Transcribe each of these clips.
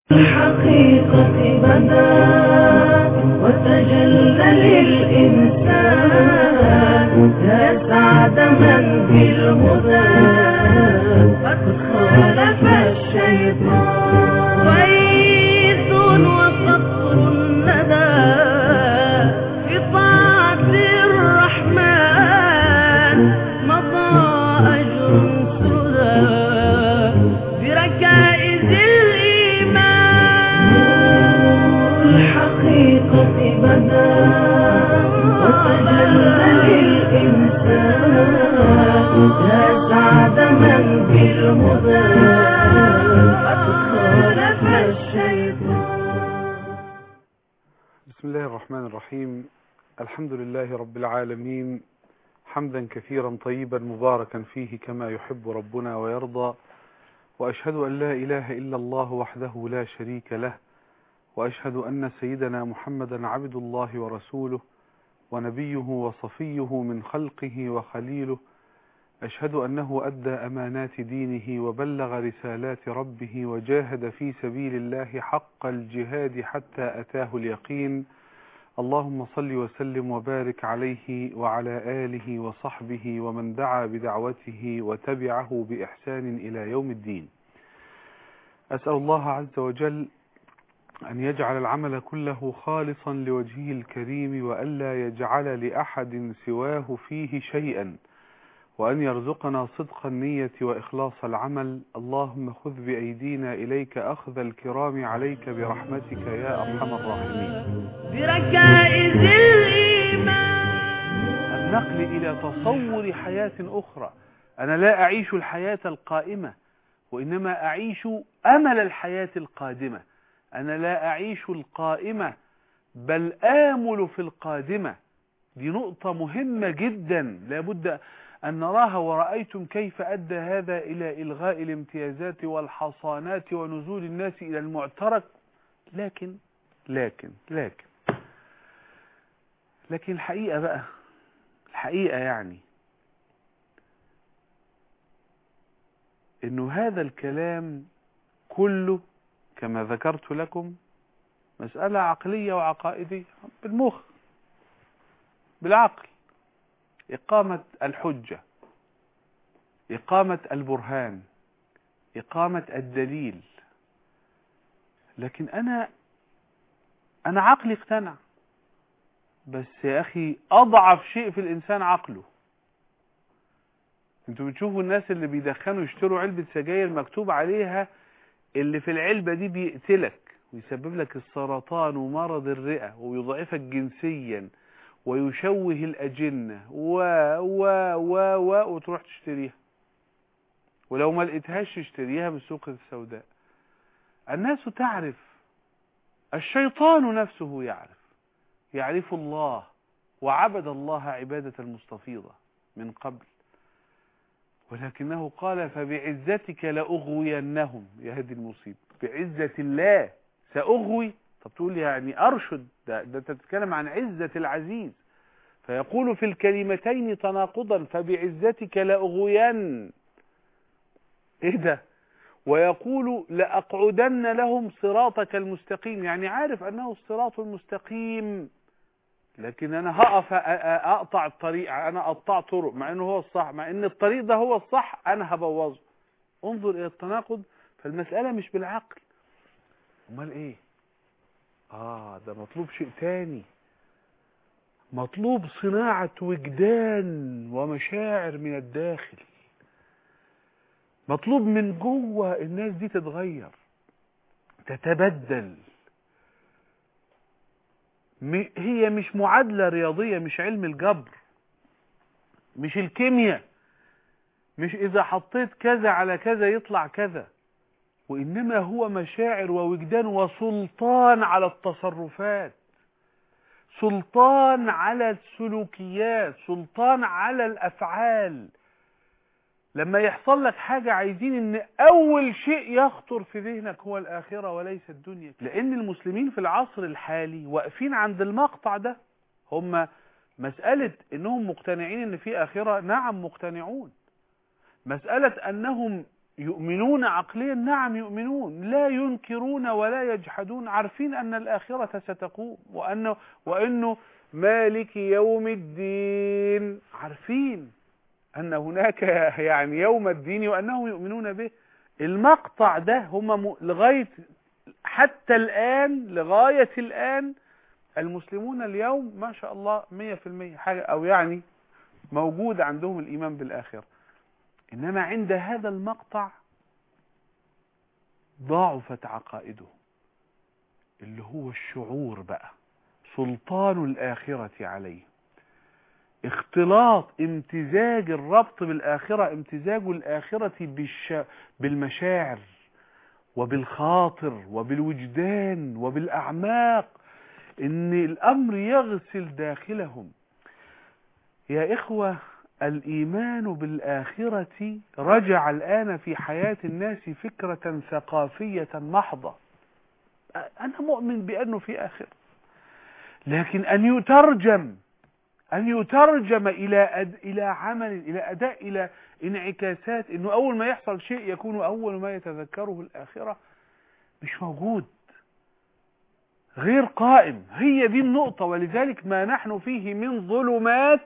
الحقيقة بدا وتجلى للإنسان يا سعد من بالهدى قد خالف الشيطان ويث وقطر الندى في طاعة الرحمن مضى أجر سدى بركائز الحقيقة بدا وتجلى للإنسان يا سعد من بالهدى قد خالف الشيطان. بسم الله الرحمن الرحيم. الحمد لله رب العالمين، حمدا كثيرا طيبا مباركا فيه كما يحب ربنا ويرضى، وأشهد أن لا إله إلا الله وحده لا شريك له، وأشهد أن سيدنا محمدا عبد الله ورسوله ونبيه وصفيه من خلقه وخليله. أشهد أنه أدى أمانات دينه وبلغ رسالات ربه وجاهد في سبيل الله حق الجهاد حتى أتاه اليقين. اللهم صل وسلم وبارك عليه وعلى آله وصحبه ومن دعا بدعوته وتبعه بإحسان إلى يوم الدين. أسأل الله عز وجل أن يجعل العمل كله خالصا لوجهه الكريم، وألا يجعل لأحد سواه فيه شيئا، وأن يرزقنا صدق النية وإخلاص العمل. اللهم خذ بأيدينا إليك أخذ الكرام عليك برحمتك يا أرحم الراحمين. بركائز الإيمان النقل إلى تصور حياة أخرى. أنا لا أعيش الحياة القائمة، وإنما أعيش أمل الحياة القادمة. أنا لا أعيش القائمة بل آمل في القادمة. دي نقطة مهمة جدا لابد أن نراها. ورأيتم كيف أدى هذا إلى إلغاء الامتيازات والحصانات ونزول الناس إلى المعترك. لكن الحقيقة بقى، الحقيقة يعني إنه هذا الكلام كله كما ذكرت لكم مسألة عقلية وعقائدية، بالمخ بالعقل، إقامة الحجة، إقامة البرهان، إقامة الدليل. لكن أنا عقلي اقتنع، بس يا أخي أضعف شيء في الإنسان عقله. انتوا بتشوفوا الناس اللي بيدخنوا يشتروا علبة سجاير مكتوب عليها اللي في العلبة دي بيقتلك ويسبب لك السرطان ومرض الرئة ويضعفك جنسيا ويشوه الأجنة وتروح تشتريها، ولو ما لقيتهاش تشتريها بالسوق السوداء. الناس تعرف، الشيطان نفسه يعرف الله وعبد الله عبادة المستفيضة من قبل، ولكنه قال فبعزتك لأغوينهم. يا هذه المصيبة، بعزة الله سأغوي. طب تقول يعني أرشد، ده تتكلم عن عزة العزيز، فيقول في الكلمتين تناقضا، فبعزتك لأغوين. إيه ده؟ ويقول لأقعدن لهم صراطك المستقيم، يعني عارف أنه الصراط المستقيم، لكن أنا هقف أقطع الطريق، أنا أقطع طرق مع أنه هو الصح، مع أن الطريق ده هو الصح أنا هبوظه. انظر إلى التناقض. فالمسألة مش بالعقل، أمال إيه؟ ده مطلوب شيء تاني، مطلوب صناعة وجدان ومشاعر من الداخل، مطلوب من جوه الناس دي تتغير تتبدل. هي مش معادلة رياضية، مش علم الجبر، مش الكيمياء، مش إذا حطيت كذا على كذا يطلع كذا، وإنما هو مشاعر ووجدان وسلطان على التصرفات، سلطان على السلوكيات، سلطان على الأفعال. لما يحصل لك حاجة عايزين ان اول شيء يخطر في ذهنك هو الاخرة وليس الدنيا، لان المسلمين في العصر الحالي واقفين عند المقطع ده. هم مسألة انهم مقتنعين ان في اخرة، نعم مقتنعون. مسألة انهم يؤمنون عقليا، نعم يؤمنون، لا ينكرون ولا يجحدون، عارفين أن الآخرة ستقوم وأنه مالك يوم الدين، عارفين أن هناك يعني يوم الدين وأنهم يؤمنون به. المقطع ده هم لغاية حتى الآن، لغاية الآن المسلمون اليوم ما شاء الله 100% حاجة، أو يعني موجود عندهم الإيمان بالآخرة. إنما عند هذا المقطع ضعفت عقائده، اللي هو الشعور بقى، سلطان الآخرة عليه، اختلاط، امتزاج الربط بالآخرة، امتزاج الآخرة بالمشاعر وبالخاطر وبالوجدان وبالأعماق، إن الأمر يغسل داخلهم. يا إخوة، الإيمان بالآخرة رجع الآن في حياة الناس فكرة ثقافية محضة. أنا مؤمن بأنه في آخرة، لكن أن يترجم إلى عمل، إلى أداء، إلى انعكاسات، إنه أول ما يحصل شيء يكون أول ما يتذكره الآخرة، مش موجود، غير قائم. هي دي النقطة. ولذلك ما نحن فيه من ظلمات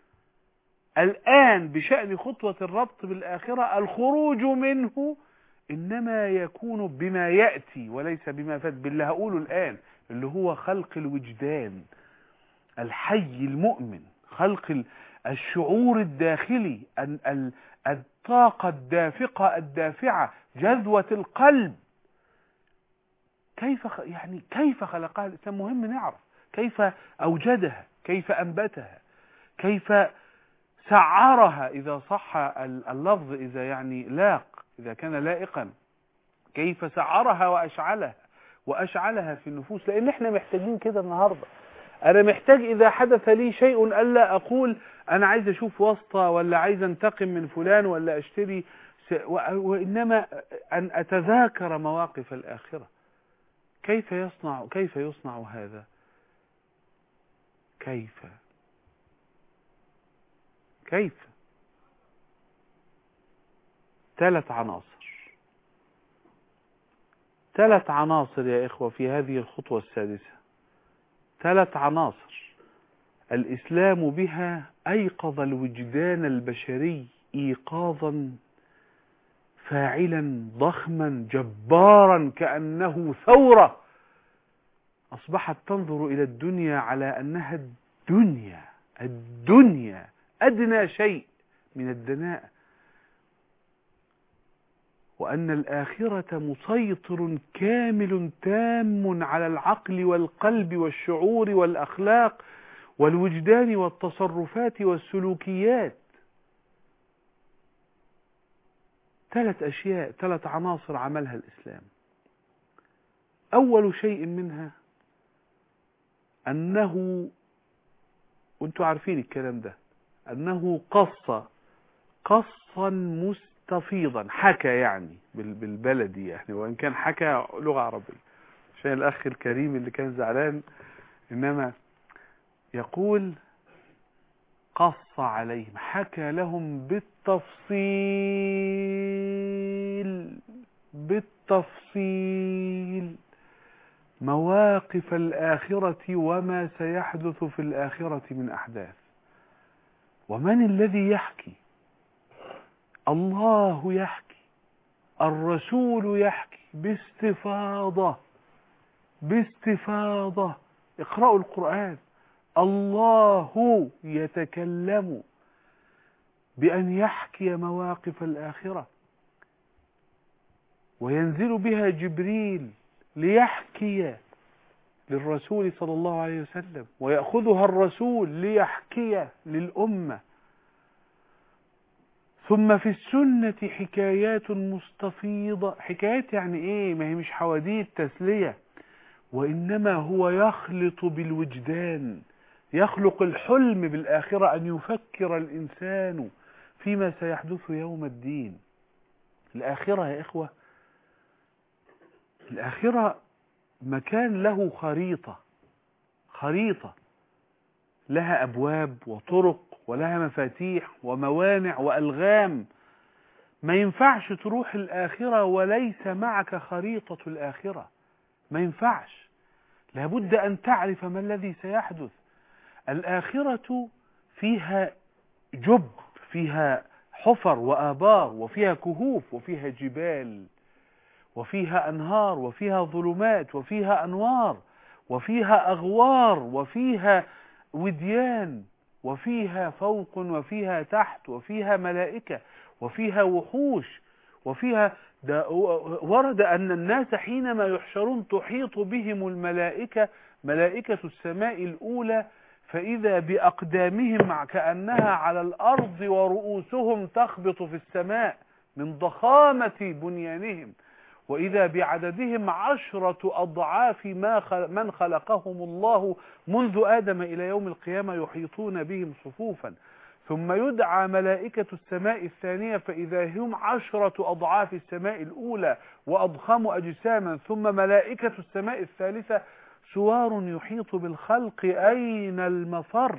الآن بشأن خطوة الربط بالآخرة، الخروج منه إنما يكون بما يأتي وليس بما فات، باللي هقوله الآن، اللي هو خلق الوجدان الحي المؤمن، خلق الشعور الداخلي، الطاقة الدافقة الدافعة، جذوة القلب. كيف خلقها الإسلام؟ مهم نعرف كيف أوجدها، كيف أنبتها، كيف سعرها إذا صح اللفظ، إذا يعني لاق، إذا كان لائقا، كيف سعرها وأشعلها في النفوس. لأن احنا محتاجين كده النهاردة. أنا محتاج إذا حدث لي شيء ألا أقول أنا عايز أشوف واسطة، ولا عايز أنتقم من فلان، ولا أشتري، وإنما أن أتذاكر مواقف الآخرة. كيف يصنع هذا؟ كيف 3 عناصر يا إخوة في هذه الخطوة السادسة. 3 عناصر الإسلام بها أيقظ الوجدان البشري إيقاظا فاعلا ضخما جبارا، كأنه ثورة أصبحت تنظر إلى الدنيا على أنها الدنيا أدنى شيء من الدناءة، وأن الآخرة مسيطر كامل تام على العقل والقلب والشعور والأخلاق والوجدان والتصرفات والسلوكيات. 3 أشياء، 3 عناصر عملها الإسلام. أول شيء منها أنه، وانتوا عارفين الكلام ده، أنه قصا مستفيضا، حكى يعني بالبلدي يعني، وإن كان حكى لغة عربية عشان الأخ الكريم اللي كان زعلان، إنما يقول قص عليهم، حكى لهم بالتفصيل مواقف الآخرة وما سيحدث في الآخرة من أحداث. ومن الذي يحكي؟ الله يحكي، الرسول يحكي باستفاضة. اقرأوا القرآن، الله يتكلم بأن يحكي مواقف الآخرة، وينزل بها جبريل ليحكي للرسول صلى الله عليه وسلم، ويأخذها الرسول ليحكي للأمة. ثم في السنة حكايات مستفيضة. حكايات يعني ايه؟ ما هي مش حواديت تسلية، وإنما هو يخلط بالوجدان، يخلق الحلم بالآخرة، أن يفكر الإنسان فيما سيحدث يوم الدين. الآخرة يا إخوة، الآخرة مكان له خريطة لها أبواب وطرق ولها مفاتيح وموانع وألغام، ما ينفعش تروح الآخرة وليس معك خريطة الآخرة، ما ينفعش. لابد أن تعرف ما الذي سيحدث. الآخرة فيها جب، فيها حفر وآبار، وفيها كهوف، وفيها جبال، وفيها أنهار، وفيها ظلمات، وفيها أنوار، وفيها أغوار، وفيها وديان، وفيها فوق وفيها تحت، وفيها ملائكة، وفيها وحوش، وفيها ورد أن الناس حينما يحشرون تحيط بهم الملائكة، ملائكة السماء الأولى، فإذا بأقدامهم كأنها على الأرض ورؤوسهم تخبط في السماء من ضخامة بنيانهم، وإذا بعددهم 10 أضعاف من خلقهم الله منذ آدم إلى يوم القيامة، يحيطون بهم صفوفا. ثم يدعى ملائكة السماء الثانية فإذا هم 10 أضعاف السماء الأولى وأضخم أجساما. ثم ملائكة السماء الثالثة سوار يحيط بالخلق، أين المفر؟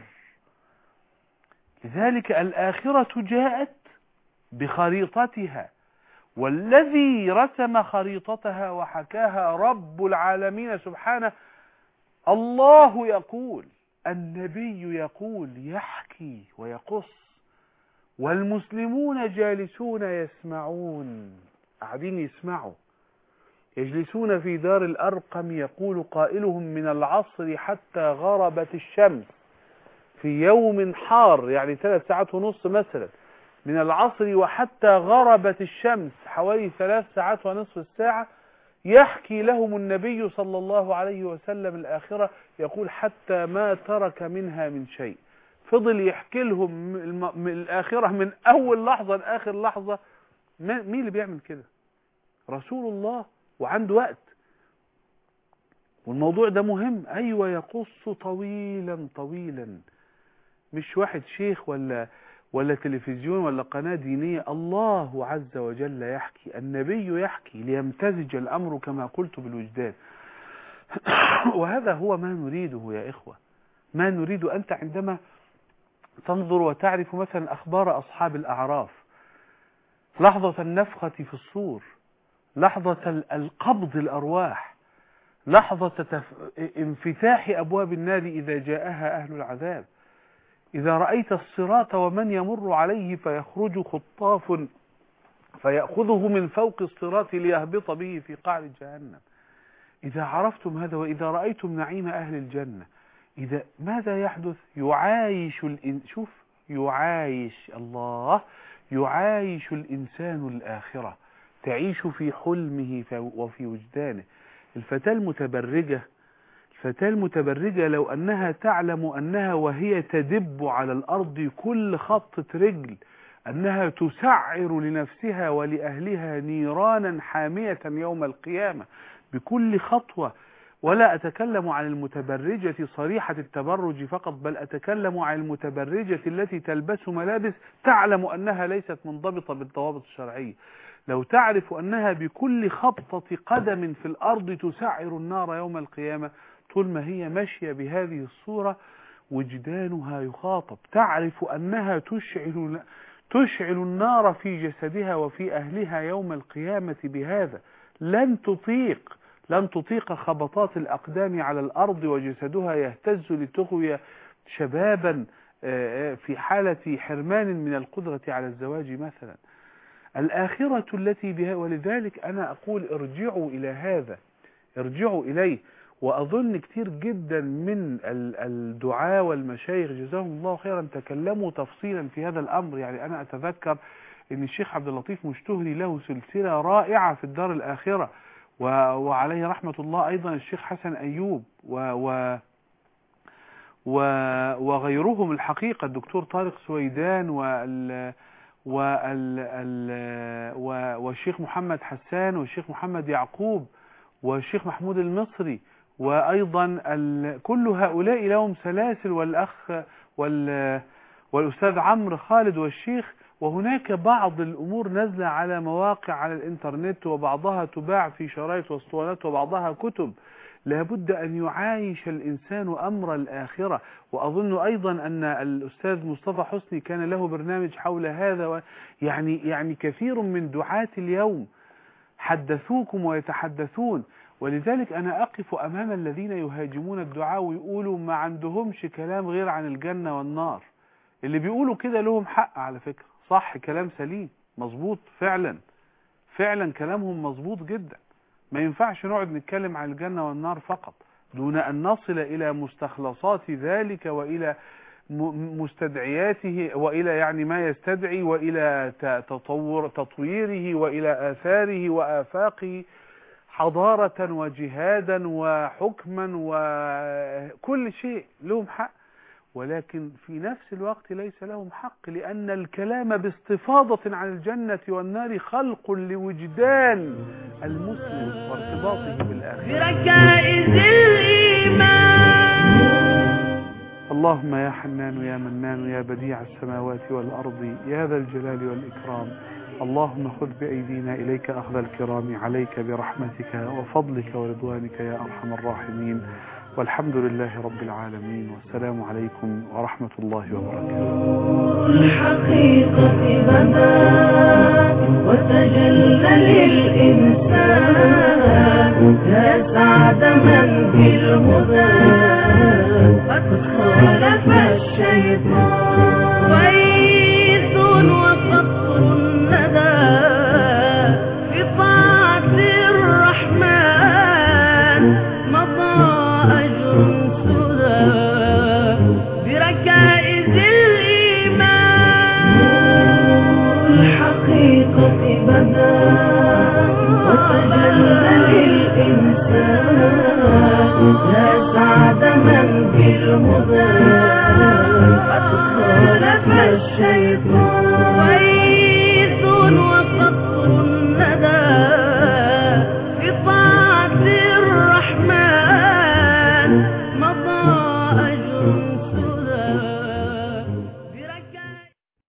لذلك الآخرة جاءت بخريطتها، والذي رسم خريطتها وحكاها رب العالمين سبحانه. الله يقول، النبي يقول، يحكي ويقص، والمسلمون جالسون يسمعون، قاعدين يسمعوا. يجلسون في دار الأرقم، يقول قائلهم من العصر حتى غربت الشمس في يوم حار، يعني 3 ساعات ونص مثلا، من العصر وحتى غربت الشمس حوالي 3 ساعات ونصف الساعة. يحكي لهم النبي صلى الله عليه وسلم الآخرة، يقول حتى ما ترك منها من شيء. فضل يحكي لهم من الآخرة من أول لحظة لآخر لحظة. مين اللي بيعمل كده؟ رسول الله، وعنده وقت. والموضوع ده مهم. أيوة، يقص طويلا طويلا، مش واحد شيخ ولا تلفزيون ولا قناة دينية. الله عز وجل يحكي، النبي يحكي، ليمتزج الأمر كما قلت بالوجدان. وهذا هو ما نريده يا إخوة، ما نريد. أنت عندما تنظر وتعرف مثلا أخبار أصحاب الأعراف، لحظة النفخة في الصور، لحظة القبض الأرواح، لحظة انفتاح أبواب النار إذا جاءها أهل العذاب، إذا رأيت الصراط ومن يمر عليه فيخرج خطاف فيأخذه من فوق الصراط ليهبط به في قعر جهنم. إذا عرفتم هذا، وإذا رأيتم نعيم أهل الجنة، إذا ماذا يحدث؟ يعايش شوف، يعايش الله، يعايش الإنسان الآخرة، تعيش في حلمه وفي وجدانه. الفتاة المتبرجة لو أنها تعلم أنها وهي تدب على الأرض كل خطة رجل أنها تسعر لنفسها ولأهلها نيرانا حامية يوم القيامة بكل خطوة. ولا أتكلم عن المتبرجة صريحة التبرج فقط، بل أتكلم عن المتبرجة التي تلبس ملابس تعلم أنها ليست منضبطة بالضوابط الشرعية. لو تعرف أنها بكل خبطة قدم في الأرض تسعر النار يوم القيامة، طول ما هي ماشية بهذه الصورة وجدانها يخاطب، تعرف أنها تشعل النار في جسدها وفي أهلها يوم القيامة بهذا. لن تطيق خبطات الأقدام على الأرض وجسدها يهتز لتغوي شبابا في حالة حرمان من القدرة على الزواج مثلا. الآخرة التي بها، ولذلك أنا أقول ارجعوا إلى هذا، ارجعوا إليه. وأظن كتير جدا من الدعاة والمشايخ جزاهم الله خيرا تكلموا تفصيلا في هذا الأمر. يعني أنا أتذكر أن الشيخ عبد اللطيف مشتهري له سلسلة رائعة في الدار الآخرة، وعليه رحمة الله أيضا الشيخ حسن أيوب وغيرهم الحقيقة، الدكتور طارق سويدان والشيخ محمد حسان والشيخ محمد يعقوب والشيخ محمود المصري، وأيضا كل هؤلاء لهم سلاسل، والأخ والأستاذ عمرو خالد والشيخ. وهناك بعض الأمور نزل على مواقع على الإنترنت، وبعضها تباع في شرايط واسطوانات، وبعضها كتب لابد أن يعايش الإنسان أمر الآخرة. وأظن أيضا أن الأستاذ مصطفى حسني كان له برنامج حول هذا، يعني كثير من دعاة اليوم حدثوكم ويتحدثون. ولذلك أنا أقف أمام الذين يهاجمون الدعاء ويقولوا ما عندهمش كلام غير عن الجنة والنار. اللي بيقولوا كده لهم حق على فكرة، صح، كلام سليم مظبوط، فعلا كلامهم مظبوط جدا. ما ينفعش نقعد نتكلم عن الجنة والنار فقط دون أن نصل إلى مستخلصات ذلك وإلى مستدعياته وإلى يعني ما يستدعي وإلى تطويره وإلى آثاره وآفاقه حضارة وجهادا وحكما وكل شيء لهم حق. ولكن في نفس الوقت ليس لهم حق، لأن الكلام باستفاضة عن الجنة والنار خلق لوجدان المسلم وارتباطه بالآخرة. بركائز الإيمان. اللهم يا حنان يا منان يا بديع السماوات والأرض يا ذا الجلال والإكرام، اللهم خذ بأيدينا إليك أخذ الكرام، عليك برحمتك وفضلك ورضوانك يا أرحم الراحمين. والحمد لله رب العالمين، والسلام عليكم ورحمة الله وبركاته. الحقيقة بدا وتجلى للإنسان، يا سعد من في الهدى قد خالف الشيطان. غيث وقطر الندى في طاعة الرحمن، مضى أجر سدى بركائز الإيمان. الحقيقة بدا وتجلى للإنسان، يا سعد من في الهدى